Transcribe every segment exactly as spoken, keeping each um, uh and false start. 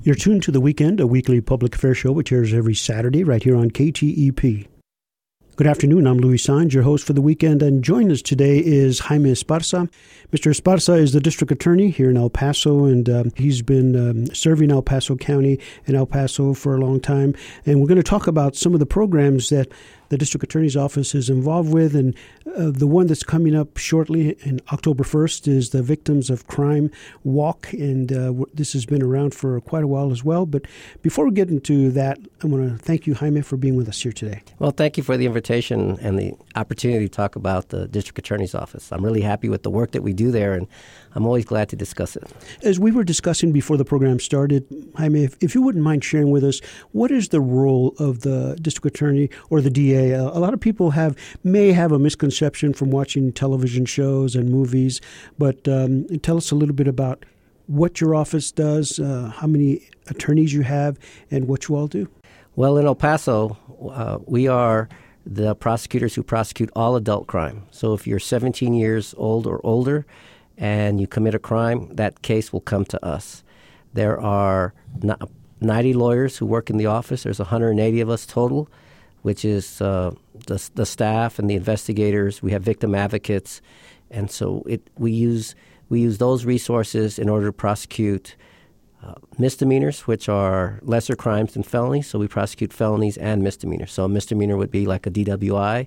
You're tuned to The Weekend, a weekly public affairs show which airs every Saturday right here on K T E P. Good afternoon. I'm Luis Saenz, your host for The Weekend, and joining us today is Jaime Esparza. Mister Esparza is the district attorney here in El Paso, and um, he's been um, serving El Paso County and El Paso for a long time. And we're going to talk about some of the programs that the district attorney's office is involved with, and uh, the one that's coming up shortly in October first is the Victims of Crime Walk, and uh, this has been around for quite a while as well. But before we get into that, I want to thank you, Jaime, for being with us here today. Well, thank you for the invitation and the opportunity to talk about the district attorney's office. I'm really happy with the work that we do there, and I'm always glad to discuss it. As we were discussing before the program started, Jaime, if, if you wouldn't mind sharing with us, what is the role of the district attorney or the D A? A lot of people have may have a misconception from watching television shows and movies, but um, tell us a little bit about what your office does, uh, how many attorneys you have, and what you all do. Well, in El Paso, uh, we are the prosecutors who prosecute all adult crime. So if you're seventeen years old or older and you commit a crime, that case will come to us. There are ninety lawyers who work in the office. There's one hundred eighty of us total, which is uh, the the staff and the investigators. We have victim advocates, and so it we use we use those resources in order to prosecute uh, misdemeanors, which are lesser crimes than felonies. So we prosecute felonies and misdemeanors. So a misdemeanor would be like a D W I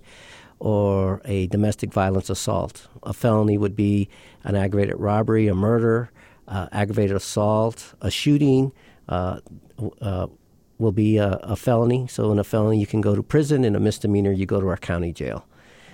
or a domestic violence assault. A felony would be an aggravated robbery, a murder, uh, aggravated assault, a shooting. Uh, uh, will be a, a felony. So in a felony, you can go to prison. In a misdemeanor, you go to our county jail.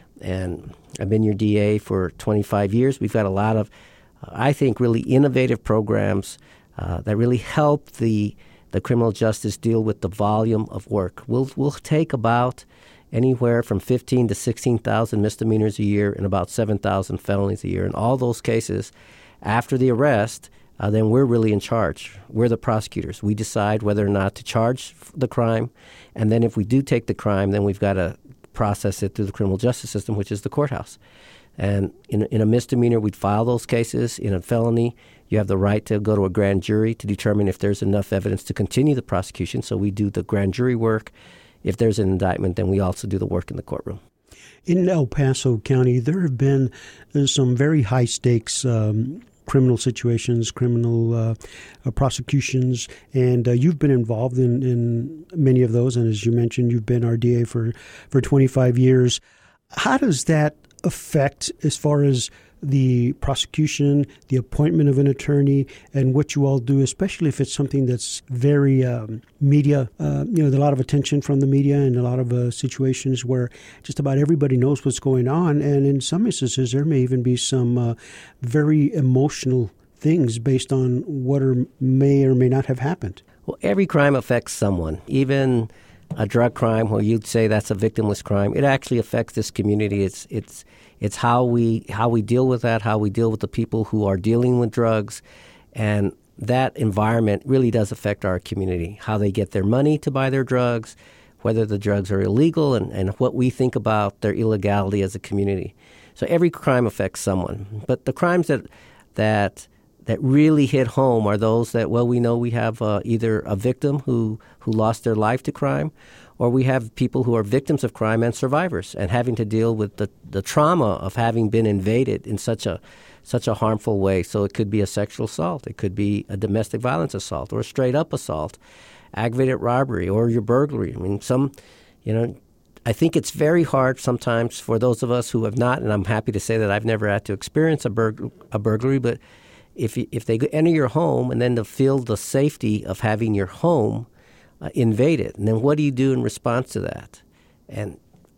And I've been your D A for twenty-five years. We've got a lot of, uh, I think, really innovative programs uh, that really help the the criminal justice deal with the volume of work. We'll we'll take about anywhere from fifteen to sixteen thousand misdemeanors a year and about seven thousand felonies a year. In all those cases, after the arrest, Uh, then we're really in charge. We're the prosecutors. We decide whether or not to charge the crime, and then if we do take the crime, then we've got to process it through the criminal justice system, which is the courthouse. And in, in a misdemeanor, we'd file those cases. In a felony, you have the right to go to a grand jury to determine if there's enough evidence to continue the prosecution. So we do the grand jury work. If there's an indictment, then we also do the work in the courtroom. In El Paso County, there have been uh, some very high-stakes um criminal situations, criminal uh, uh, prosecutions, and uh, you've been involved in, in many of those. And as you mentioned, you've been R D A for, for twenty-five years. How does that affect as far as the prosecution, the appointment of an attorney, and what you all do, especially if it's something that's very um, media, uh, you know, there's a lot of attention from the media and a lot of uh, situations where just about everybody knows what's going on. And in some instances, there may even be some uh, very emotional things based on what or may or may not have happened. Well, every crime affects someone, even a drug crime where you'd say that's a victimless crime. It actually affects this community. It's it's it's how we how we deal with that, how we deal with the people who are dealing with drugs, and that environment really does affect our community. How they get their money to buy their drugs, whether the drugs are illegal, and, and what we think about their illegality as a community. So every crime affects someone, but the crimes that that that really hit home are those that, well, we know we have uh, either a victim who, who lost their life to crime, or we have people who are victims of crime and survivors and having to deal with the, the trauma of having been invaded in such a such a harmful way. So it could be a sexual assault, it could be a domestic violence assault, or a straight-up assault, aggravated robbery, or your burglary. I mean, some, you know, I think it's very hard sometimes for those of us who have not, and I'm happy to say that I've never had to experience a, burg- a burglary, but If if they enter your home and then to feel the safety of having your home uh, invaded, and then what do you do in response to that? And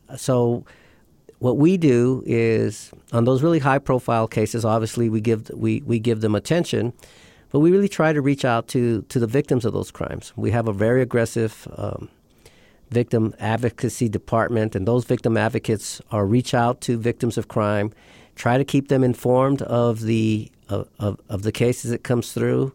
so what we do is, on those really high-profile cases, obviously we give we, we give them attention, but we really try to reach out to, to the victims of those crimes. We have a very aggressive um, victim advocacy department, and those victim advocates are reach out to victims of crime, try to keep them informed of the Of, of, of the cases that comes through,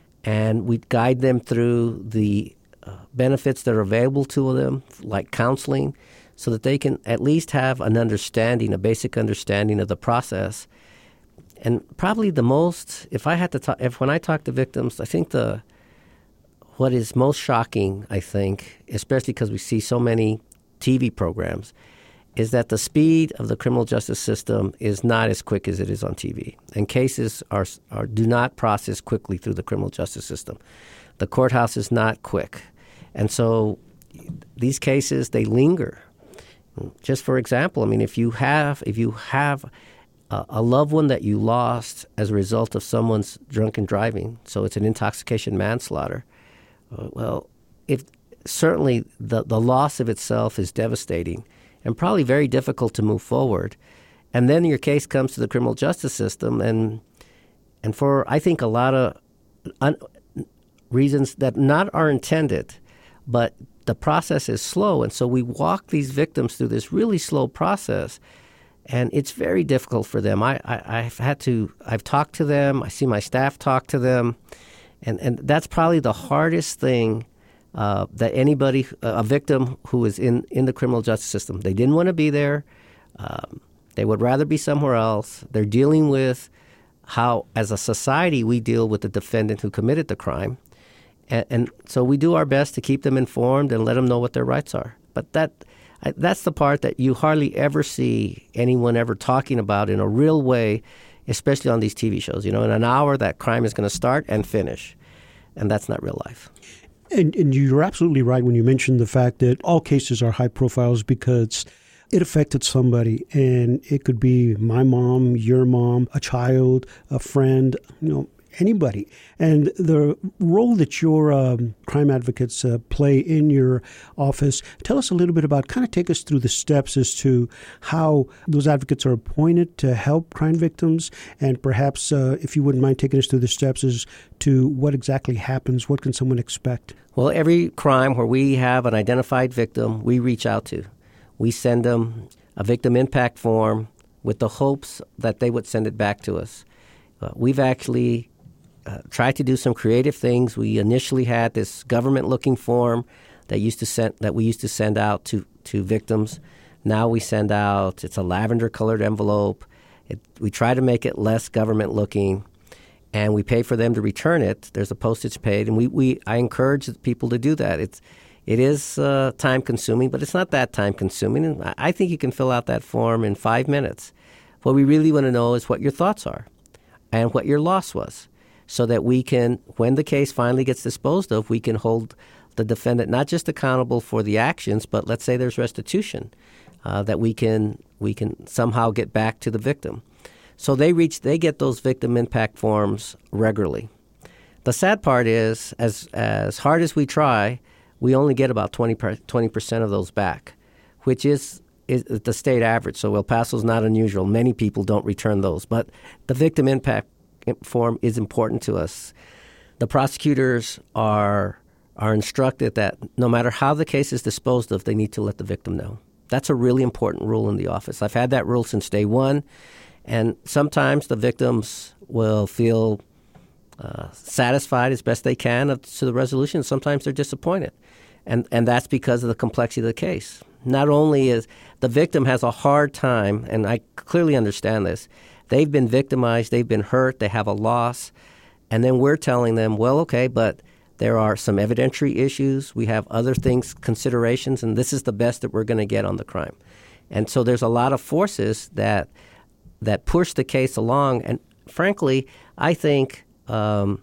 and we guide them through the uh, benefits that are available to them, like counseling, so that they can at least have an understanding, a basic understanding of the process. And probably the most, if I had to talk, if when I talk to victims, I think the what is most shocking, I think, especially because we see so many T V programs, is that the speed of the criminal justice system is not as quick as it is on T V. And cases are, are do not process quickly through the criminal justice system. The courthouse is not quick. And so these cases, they linger. Just for example, I mean, if you have if you have a, a loved one that you lost as a result of someone's drunken driving, so it's an intoxication manslaughter, uh, well, if certainly the, the loss of itself is devastating and probably very difficult to move forward. And then your case comes to the criminal justice system, and and for, I think, a lot of un- reasons that not are intended, but the process is slow. And so we walk these victims through this really slow process, and it's very difficult for them. I, I, I've had to, I've talked to them, I see my staff talk to them, and, and that's probably the hardest thing Uh, that anybody, a victim who is in, in the criminal justice system, they didn't want to be there. Um, they would rather be somewhere else. They're dealing with how, as a society, we deal with the defendant who committed the crime. And, and so we do our best to keep them informed and let them know what their rights are. But that I, that's the part that you hardly ever see anyone ever talking about in a real way, especially on these T V shows. You know, in an hour, that crime is going to start and finish. And that's not real life. And, and you're absolutely right when you mentioned the fact that all cases are high profiles because it affected somebody. And it could be my mom, your mom, a child, a friend, you know, anybody. And the role that your um, crime advocates uh, play in your office, tell us a little bit about, kind of take us through the steps as to how those advocates are appointed to help crime victims. And perhaps, uh, if you wouldn't mind taking us through the steps as to what exactly happens, what can someone expect? Well, every crime where we have an identified victim, we reach out to. We send them a victim impact form with the hopes that they would send it back to us. Uh, we've actually uh, tried to do some creative things. We initially had this government-looking form that used to send that we used to send out to, to victims. Now we send out, it's a lavender-colored envelope. It, we try to make it less government-looking. And we pay for them to return it. There's a postage paid, and we, we I encourage people to do that. It's it is uh, time consuming, but it's not that time consuming. And I, I think you can fill out that form in five minutes. What we really want to know is what your thoughts are, and what your loss was, so that we can, when the case finally gets disposed of, we can hold the defendant not just accountable for the actions, but let's say there's restitution, uh, that we can we can somehow get back to the victim. So they reach, they get those victim impact forms regularly. The sad part is, as as hard as we try, we only get about twenty percent of those back, which is, is the state average. So El Paso's not unusual. Many people don't return those. But the victim impact form is important to us. The prosecutors are are instructed that no matter how the case is disposed of, they need to let the victim know. That's a really important rule in the office. I've had that rule since day one. And sometimes the victims will feel uh, satisfied as best they can to the resolution. Sometimes they're disappointed. And and that's because of the complexity of the case. Not only is the victim has a hard time, and I clearly understand this, they've been victimized, they've been hurt, they have a loss, and then we're telling them, well, okay, but there are some evidentiary issues, we have other things, considerations, and this is the best that we're going to get on the crime. And so there's a lot of forces that that push the case along, and frankly, I think um,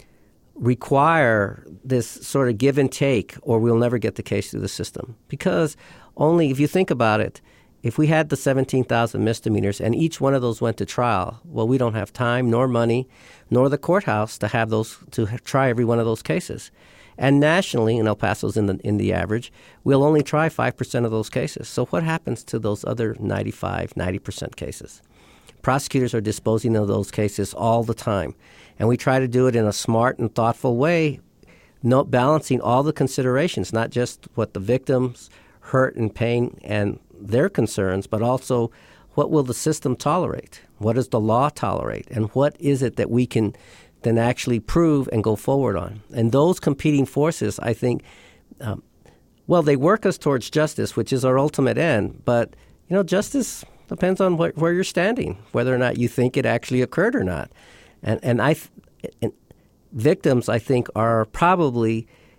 require this sort of give and take, or we'll never get the case through the system. Because only, if you think about it, if we had the seventeen thousand misdemeanors and each one of those went to trial, well, we don't have time, nor money, nor the courthouse to have those, to try every one of those cases. And nationally, in El Paso's in the in the average, we'll only try five percent of those cases. So what happens to those other ninety-five, ninety percent cases? Prosecutors are disposing of those cases all the time. And we try to do it in a smart and thoughtful way, no, balancing all the considerations, not just what the victims hurt and pain and their concerns, but also what will the system tolerate? What does the law tolerate? And what is it that we can then actually prove and go forward on? And those competing forces, I think, um, well, they work us towards justice, which is our ultimate end. But, you know, justice depends on wh- where you're standing, whether or not you think it actually occurred or not. And and I, and victims, I think, are probably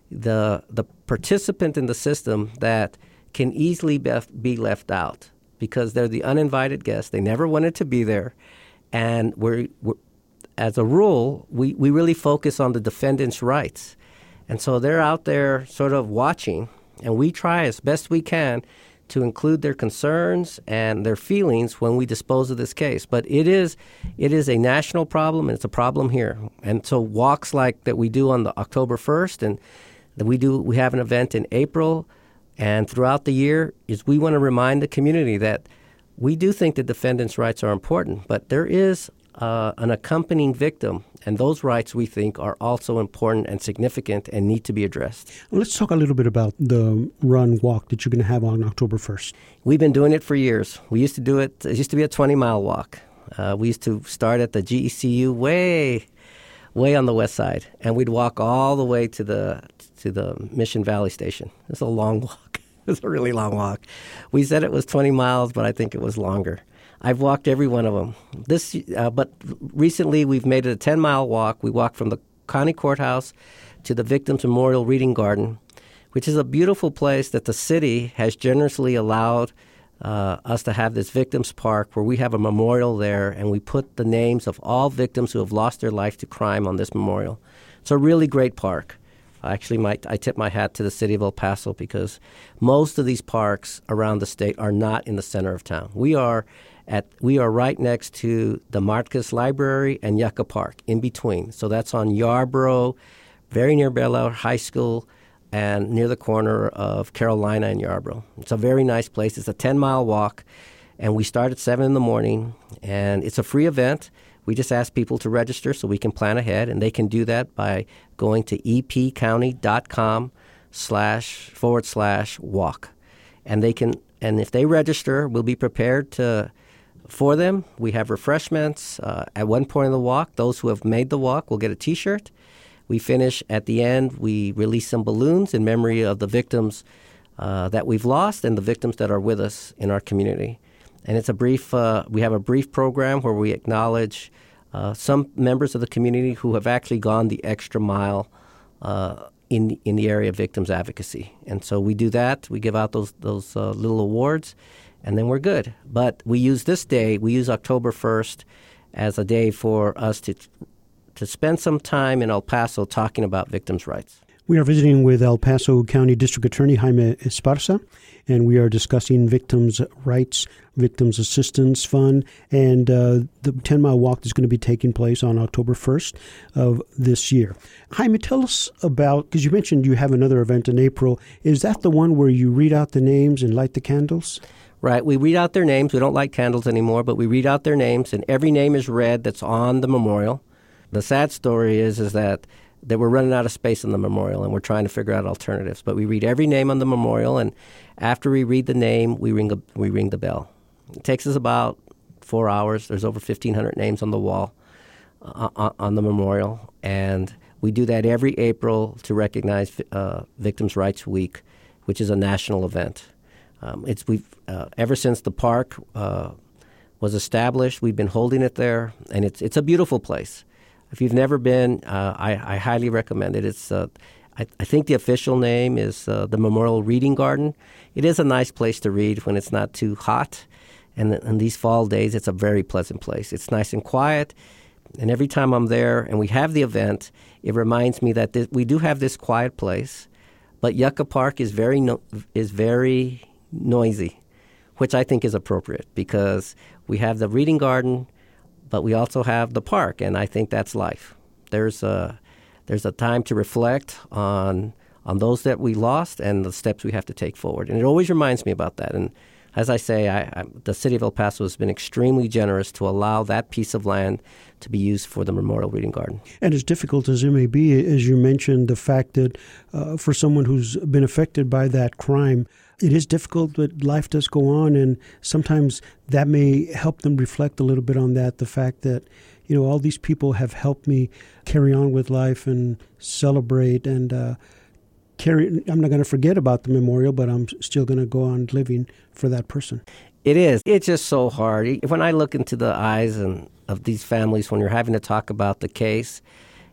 the the participant in the system that can easily be left out because they're the uninvited guests. They never wanted to be there. And we're, we're as a rule, we, we really focus on the defendant's rights. And so they're out there sort of watching, and we try as best we can to include their concerns and their feelings when we dispose of this case. But it is it is a national problem, and it's a problem here. And so walks like that we do on the October first, and that we do we have an event in April, and throughout the year, is we want to remind the community that we do think the defendant's rights are important, but there is uh, an accompanying victim, and those rights we think are also important and significant and need to be addressed. Well, let's talk a little bit about the run walk that you're going to have on October first. We've been doing it for years. We used to do it, it used to be a twenty-mile walk. Uh, we used to start at the G E C U way, way on the west side, and we'd walk all the way to the to the Mission Valley Station. It's a long walk. It's a really long walk. We said it was twenty miles, but I think it was longer. I've walked every one of them. This, uh, but recently we've made it a ten-mile walk. We walked from the county courthouse to the Victims Memorial Reading Garden, which is a beautiful place that the city has generously allowed uh, us to have this Victims Park where we have a memorial there, and we put the names of all victims who have lost their life to crime on this memorial. It's a really great park. I actually might I tip my hat to the city of El Paso because most of these parks around the state are not in the center of town. We are at we are right next to the Marcus Library and Yucca Park, in between. So that's on Yarborough, very near Bel Air High School, and near the corner of Carolina and Yarborough. It's a very nice place. It's a ten-mile walk, and we start at seven in the morning, and it's a free event. We just ask people to register so we can plan ahead, and they can do that by going to epcounty.com slash forward slash walk. And they can, and if they register, we'll be prepared to for them. We have refreshments. Uh, at one point of the walk, those who have made the walk will get a T-shirt. We finish at the end. We release some balloons in memory of the victims uh, that we've lost and the victims that are with us in our community. And it's a brief, uh, we have a brief program where we acknowledge uh, some members of the community who have actually gone the extra mile uh, in, in the area of victims advocacy. And so we do that. We give out those, those uh, little awards, and then we're good. But we use this day, we use October first as a day for us to to spend some time in El Paso talking about victims' rights. We are visiting with El Paso County District Attorney Jaime Esparza, and we are discussing victims' rights, Victims Assistance Fund, and uh, the ten-mile walk is going to be taking place on October first of this year. Jaime, tell us about, because you mentioned you have another event in April. Is that the one where you read out the names and light the candles? Right. We read out their names. We don't light candles anymore, but we read out their names, and every name is read that's on the memorial. The sad story is is that, that we're running out of space in the memorial, and we're trying to figure out alternatives. But we read every name on the memorial, and after we read the name, we ring a, we ring the bell. It takes us about four hours. There's over fifteen hundred names on the wall uh, on the memorial, and we do that every April to recognize uh, Victims' Rights Week, which is a national event. Um, it's we've uh, ever since the park uh, was established, we've been holding it there, and it's it's a beautiful place. If you've never been, uh, I, I highly recommend it. It's, uh, I, I think the official name is uh, the Memorial Reading Garden. It is a nice place to read when it's not too hot. And in these fall days, it's a very pleasant place. It's nice and quiet. And every time I'm there and we have the event, it reminds me that th- we do have this quiet place. But Yucca Park is very no- is very noisy, which I think is appropriate because we have the reading garden, but we also have the park, and I think that's life. There's a, there's a time to reflect on on those that we lost and the steps we have to take forward. And it always reminds me about that. And as I say, I, I, the city of El Paso has been extremely generous to allow that piece of land to be used for the Memorial Reading Garden. And as difficult as it may be, as you mentioned, the fact that uh, for someone who's been affected by that crime, it is difficult, but life does go on, and sometimes that may help them reflect a little bit on that, the fact that, you know, all these people have helped me carry on with life and celebrate and uh, carry. I'm not going to forget about the memorial, but I'm still going to go on living for that person. It is. It's just so hard. When I look into the eyes and of these families when you're having to talk about the case,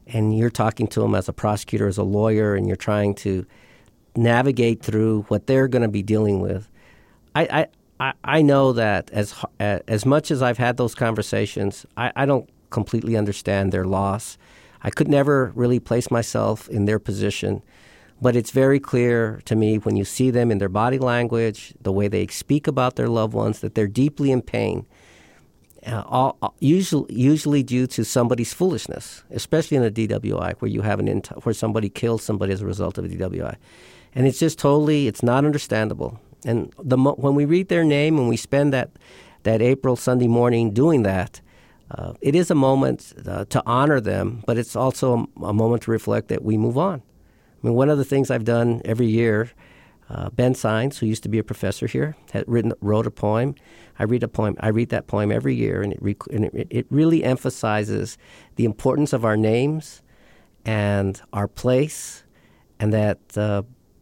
and you're talking to them as a prosecutor, as a lawyer, and you're trying to navigate through what they're going to be dealing with. I, I, I know that as as much as I've had those conversations, I, I don't completely understand their loss. I could never really place myself in their position. But it's very clear to me when you see them in their body language, the way they speak about their loved ones, that they're deeply in pain, uh, all, usually, usually due to somebody's foolishness, especially in a D W I where you have an int- where somebody kills somebody as a result of a D W I. And it's just totally, it's not understandable. And the mo- when we read their name and we spend that, that April Sunday morning doing that, uh, it is a moment uh, to honor them, but it's also a, a moment to reflect that we move on. I mean, one of the things I've done every year, uh, Ben Sines, who used to be a professor here, had written wrote a poem. I read a poem. I read that poem every year, and it rec- and it, it really emphasizes the importance of our names and our place, and that uh,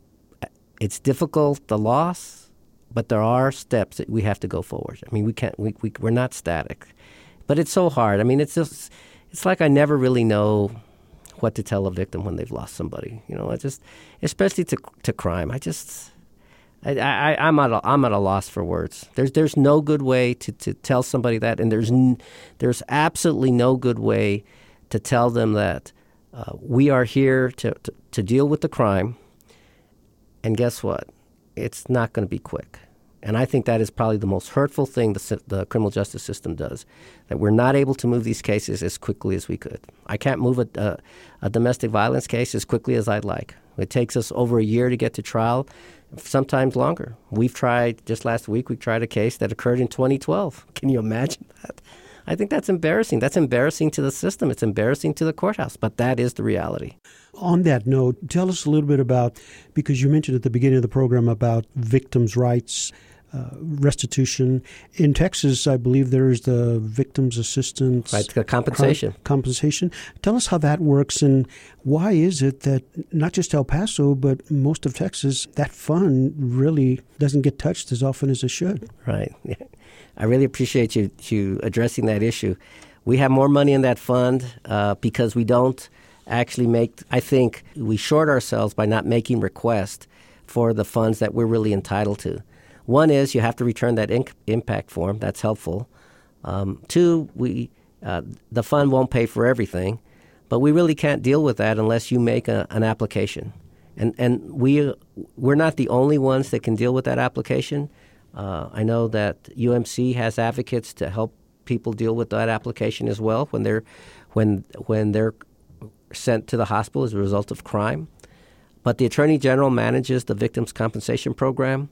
it's difficult, the loss, but there are steps that we have to go forward. I mean, we can't. We, we we're not static, but it's so hard. I mean, it's just it's like I never really know what to tell a victim when they've lost somebody. You know, I just, especially to to crime. I just, I, I I'm at a, I'm at a loss for words. There's there's no good way to, to tell somebody that, and there's n- there's absolutely no good way to tell them that uh, we are here to, to to deal with the crime. And guess what? It's not going to be quick. And I think that is probably the most hurtful thing the, the criminal justice system does, that we're not able to move these cases as quickly as we could. I can't move a, a, a domestic violence case as quickly as I'd like. It takes us over a year to get to trial, sometimes longer. We've tried, just last week, we tried a case that occurred in twenty twelve. Can you imagine that? I think that's embarrassing. That's embarrassing to the system. It's embarrassing to the courthouse, but that is the reality. On that note, tell us a little bit about, because you mentioned at the beginning of the program about victims' rights, uh, restitution. In Texas, I believe there is the victims' assistance. Right, the compensation. Compensation. Tell us how that works, and why is it that not just El Paso, but most of Texas, that fund really doesn't get touched as often as it should? Right. I really appreciate you, you addressing that issue. We have more money in that fund uh, because we don't actually make, I think we short ourselves by not making requests for the funds that we're really entitled to. One is you have to return that in- impact form. That's helpful. Um, two, we uh, the fund won't pay for everything, but we really can't deal with that unless you make a, an application. And and we, we're not the only ones that can deal with that application. Uh, I know that U M C has advocates to help people deal with that application as well when they're when when they're sent to the hospital as a result of crime. But the Attorney General manages the Victims' Compensation Program,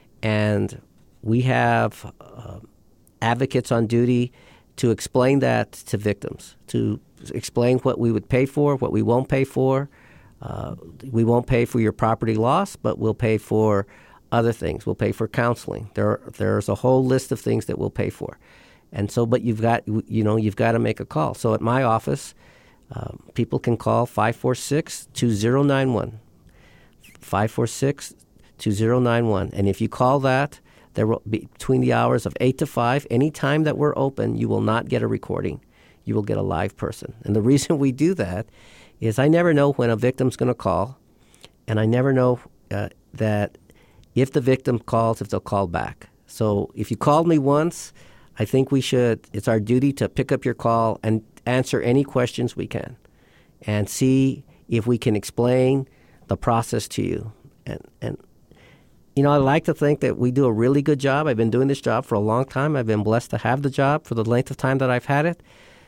and we have uh, advocates on duty to explain that to victims, to explain what we would pay for, what we won't pay for. Uh, we won't pay for your property loss, but we'll pay for other things. We'll pay for counseling. There, there's a whole list of things that we'll pay for, and so. But you've got, you know, you've got to make a call. So at my office, um, people can call five four six, two zero nine one, five four six, two zero nine one, and if you call that, there will be between the hours of eight to five. Any time that we're open, you will not get a recording. You will get a live person, and the reason we do that is I never know when a victim's going to call, and I never know uh, that. If the victim calls, if they'll call back. So if you called me once, I think we should, it's our duty to pick up your call and answer any questions we can and see if we can explain the process to you. And, and you know, I like to think that we do a really good job. I've been doing this job for a long time. I've been blessed to have the job for the length of time that I've had it.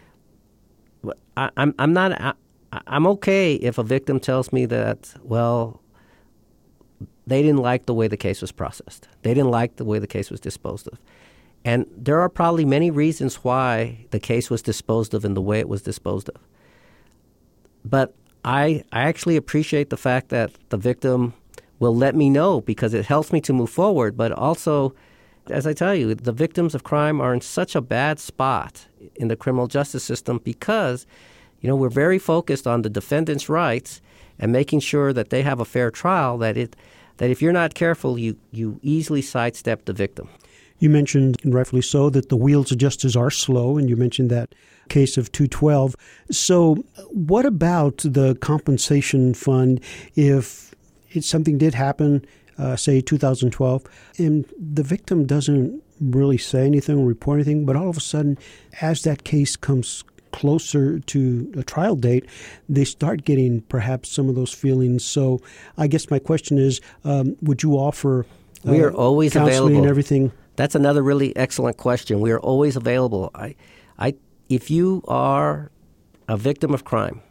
But I, I'm, I'm not, I, I'm okay if a victim tells me that, well, they didn't like the way the case was processed. They didn't like the way the case was disposed of. And there are probably many reasons why the case was disposed of in the way it was disposed of. But I, I actually appreciate the fact that the victim will let me know because it helps me to move forward. But also, as I tell you, the victims of crime are in such a bad spot in the criminal justice system because, you know, we're very focused on the defendant's rights and making sure that they have a fair trial, that it that if you're not careful, you, you easily sidestep the victim. You mentioned, and rightfully so, that the wheels of justice are slow, and you mentioned that case of two twelve. So what about the compensation fund if it, something did happen, uh, say two thousand twelve, and the victim doesn't really say anything or report anything, but all of a sudden, as that case comes closer to a trial date, they start getting perhaps some of those feelings. So I guess my question is, um, would you offer uh, we are always counseling available and everything? That's another really excellent question. We are always available. I, I, if you are a victim of crime,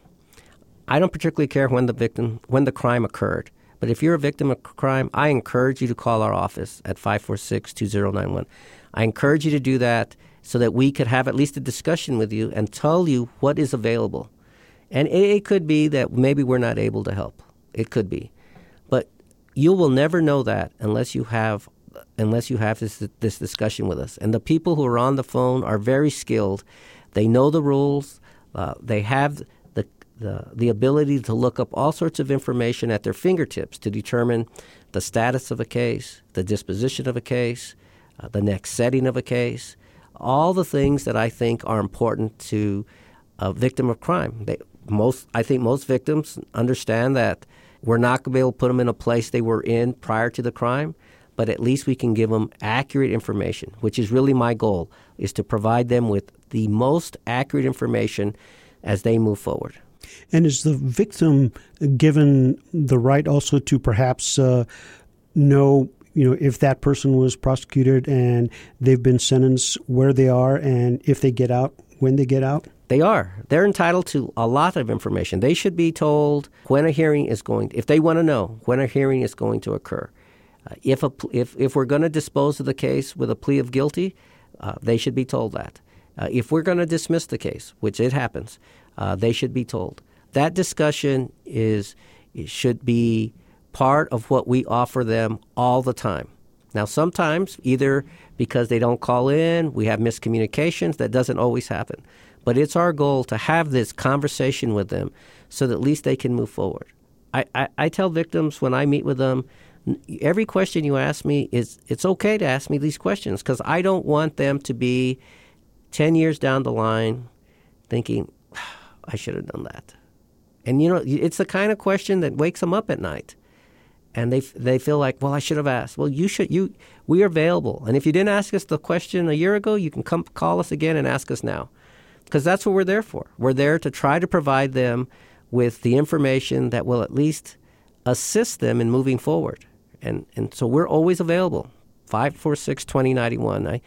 I don't particularly care when the victim, when the crime occurred. But if you're a victim of crime, I encourage you to call our office at five four six, two zero nine one. I encourage you to do that so that we could have at least a discussion with you and tell you what is available. And it, it could be that maybe we're not able to help. It could be. But you will never know that unless you have unless you have this this discussion with us. And the people who are on the phone are very skilled. They know the rules. Uh, they have the, the the ability to look up all sorts of information at their fingertips to determine the status of a case, the disposition of a case, uh, the next setting of a case, all the things that I think are important to a victim of crime. They, most, I think most victims understand that we're not going to be able to put them in a place they were in prior to the crime, but at least we can give them accurate information, which is really my goal, is to provide them with the most accurate information as they move forward. And is the victim given the right also to perhaps uh, know, you know, if that person was prosecuted and they've been sentenced, where they are, and if they get out, when they get out? They are. They're entitled to a lot of information. They should be told when a hearing is going, if they want to know when a hearing is going to occur. Uh, if, a, if if we're going to dispose of the case with a plea of guilty, uh, they should be told that. Uh, if we're going to dismiss the case, which it happens, uh, they should be told. That discussion is it should be part of what we offer them all the time. Now, sometimes, either because they don't call in, we have miscommunications. That doesn't always happen. But it's our goal to have this conversation with them so that at least they can move forward. I, I, I tell victims when I meet with them, every question you ask me, is it's okay to ask me these questions because I don't want them to be ten years down the line thinking, I should have done that. And, you know, it's the kind of question that wakes them up at night. And they they feel like, well, I should have asked. Well, you should. You we are available. And if you didn't ask us the question a year ago, you can come call us again and ask us now. Because that's what we're there for. We're there to try to provide them with the information that will at least assist them in moving forward. And and so we're always available, five four six, two zero nine one. I,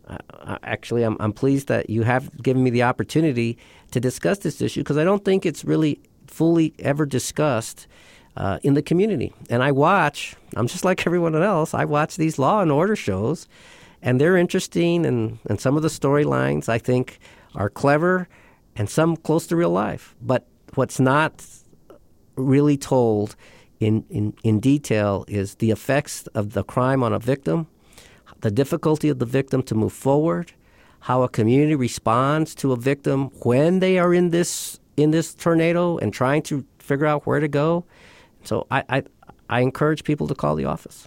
I, actually, I'm, I'm pleased that you have given me the opportunity to discuss this issue because I don't think it's really fully ever discussed uh, in the community. And I watch, I'm just like everyone else, I watch these Law and Order shows, and they're interesting, and, and some of the storylines, I think, are clever and some close to real life. But what's not really told in, in, in detail is the effects of the crime on a victim, the difficulty of the victim to move forward, how a community responds to a victim when they are in this in this tornado and trying to figure out where to go. So I, I, I encourage people to call the office.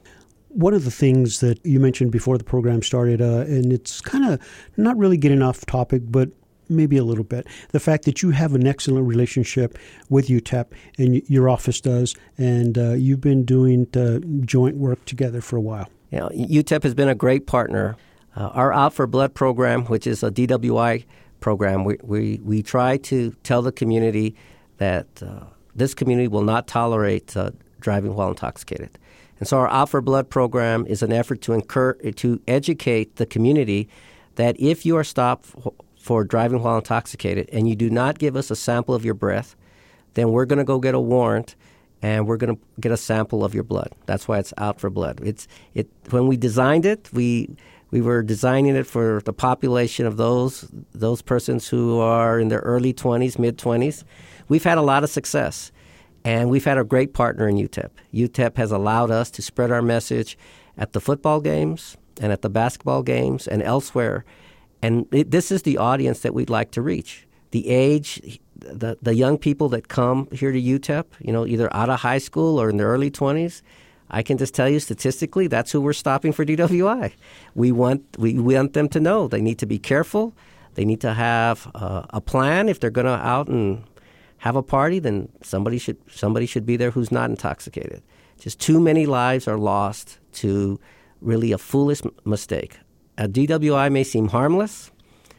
One of the things that you mentioned before the program started, uh, and it's kind of not really getting off topic, but maybe a little bit, the fact that you have an excellent relationship with U T E P, and your office does, and uh, you've been doing uh, joint work together for a while. You know, U T E P has been a great partner. Uh, our Out for Blood program, which is a D W I program, we, we, we try to tell the community that uh, this community will not tolerate uh, driving while intoxicated. And so our Out for Blood program is an effort to incur, to educate the community that if you are stopped f- for driving while intoxicated and you do not give us a sample of your breath, then we're going to go get a warrant and we're going to get a sample of your blood. That's why it's Out for Blood. It's it when we designed it, we we were designing it for the population of those those persons who are in their early twenties, mid-twenties. We've had a lot of success. And we've had a great partner in U T E P. U T E P has allowed us to spread our message at the football games and at the basketball games and elsewhere. And it, this is the audience that we'd like to reach. The age, the, the young people that come here to U T E P, you know, either out of high school or in their early twenties, I can just tell you statistically that's who we're stopping for D W I. We want we want them to know they need to be careful. They need to have uh, a plan. If they're going to out and have a party, then somebody should somebody should be there who's not intoxicated. Just too many lives are lost to really a foolish m- mistake. A D W I may seem harmless,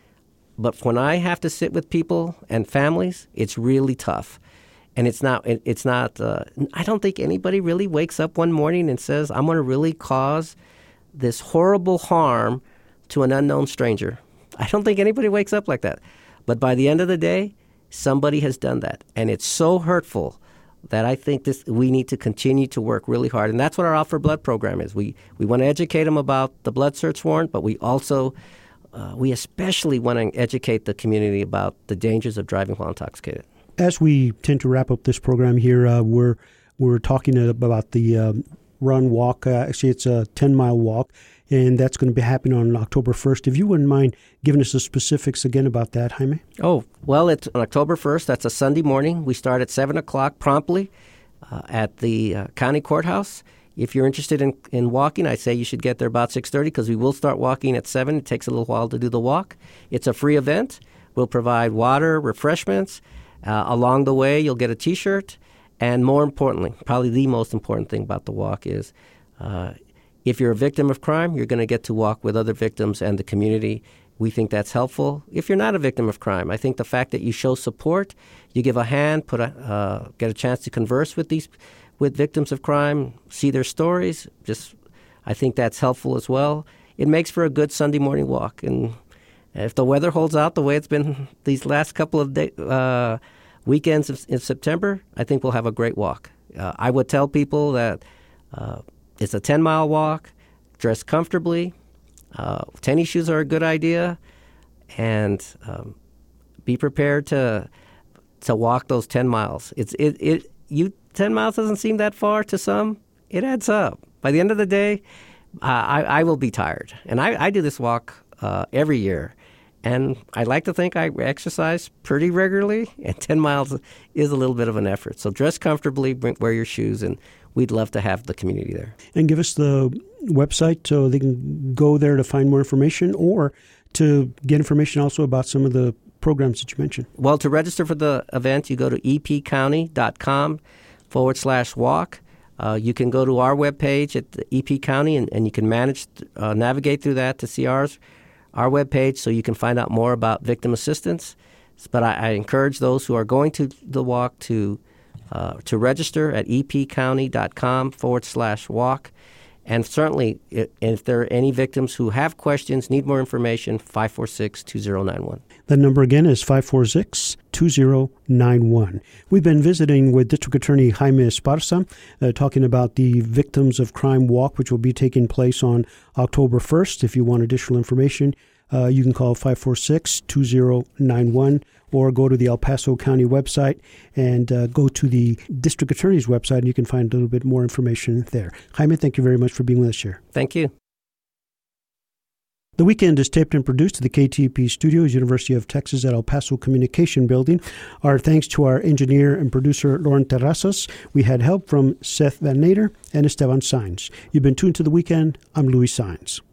but when I have to sit with people and families, it's really tough. And it's not, it, it's not, uh, I don't think anybody really wakes up one morning and says, I'm going to really cause this horrible harm to an unknown stranger. I don't think anybody wakes up like that. But by the end of the day, somebody has done that. And it's so hurtful that I think this we need to continue to work really hard. And that's what our Out for Blood program is. We we want to educate them about the blood search warrant, but we also, uh, we especially want to educate the community about the dangers of driving while intoxicated. As we tend to wrap up this program here, uh, we're we're talking about the um, run walk. Uh, actually, it's a ten-mile walk, and that's going to be happening on October first. If you wouldn't mind giving us the specifics again about that, Jaime? Oh, well, it's on October first. That's a Sunday morning. We start at seven o'clock promptly uh, at the uh, county courthouse. If you're interested in, in walking, I say you should get there about six thirty because we will start walking at seven. It takes a little while to do the walk. It's a free event. We'll provide water, refreshments. Uh, along the way, you'll get a T-shirt. And more importantly, probably the most important thing about the walk is uh, if you're a victim of crime, you're going to get to walk with other victims and the community. We think that's helpful. If you're not a victim of crime, I think the fact that you show support, you give a hand, put a, uh, get a chance to converse with these with victims of crime, see their stories, just I think that's helpful as well. It makes for a good Sunday morning walk. And if the weather holds out the way it's been these last couple of day, uh, weekends of, in September, I think we'll have a great walk. Uh, I would tell people that uh, it's a ten-mile walk, dress comfortably, uh, tennis shoes are a good idea, and um, be prepared to to walk those ten miles. It's it it you ten miles doesn't seem that far to some. It adds up. By the end of the day, uh, I I will be tired, and I, I do this walk uh, every year. And I like to think I exercise pretty regularly, and ten miles is a little bit of an effort. So dress comfortably, bring, wear your shoes, and we'd love to have the community there. And give us the website so they can go there to find more information or to get information also about some of the programs that you mentioned. Well, to register for the event, you go to epcounty.com forward slash walk. Uh, you can go to our webpage at the E P County, and, and you can manage uh, navigate through that to see ours. Our webpage, so you can find out more about victim assistance. But I, I encourage those who are going to the walk to uh, to register at epcounty.com forward slash walk. And certainly, if, if there are any victims who have questions, need more information, five four six, two zero nine one. The number again is five four six, two zero nine one. We've been visiting with District Attorney Jaime Esparza, uh, talking about the Victims of Crime Walk, which will be taking place on October first. If you want additional information, uh, you can call five four six, two zero nine one or go to the El Paso County website and uh, go to the District Attorney's website, and you can find a little bit more information there. Jaime, thank you very much for being with us here. Thank you. The Weekend is taped and produced at the K T E P Studios, University of Texas at El Paso Communication Building. Our thanks to our engineer and producer, Lauren Terrazas. We had help from Seth Van Nader and Esteban Saenz. You've been tuned to The Weekend. I'm Louis Saenz.